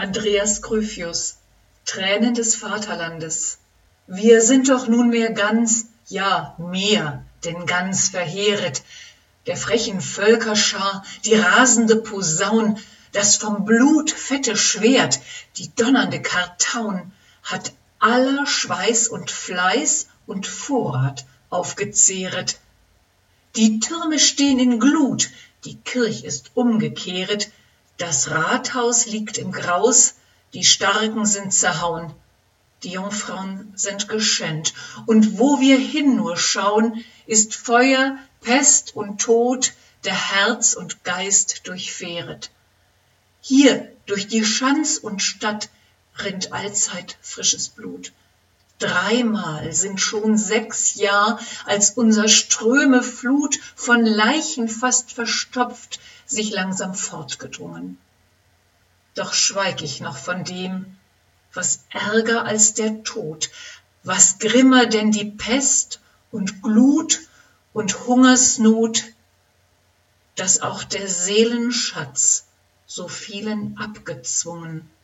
Andreas Gryphius, Tränen des Vaterlandes. Wir sind doch nunmehr ganz, ja mehr denn ganz verheeret, der frechen Völkerschar, die rasende Posaun, das vom Blut fette Schwert, die donnernde Kartaun, hat aller Schweiß und Fleiß und Vorrat aufgezehret. Die Türme stehn in Glut, die Kirch ist umgekehret, das Rathaus liegt im Graus, die Starken sind zerhauen, die Jungfrauen sind geschänt, und wo wir hin nur schauen, ist Feuer, Pest und Tod, der Herz und Geist durchfähret. Hier durch die Schanz und Stadt rinnt allzeit frisches Blut. Dreimal sind schon 6 Jahr, als unser Ströme Flut von Leichen fast verstopft, sich langsam fortgedrungen. Doch schweig ich noch von dem, was ärger als der Tod, was grimmer denn die Pest und Glut und Hungersnot, dass auch der Seelen Schatz so vielen abgezwungen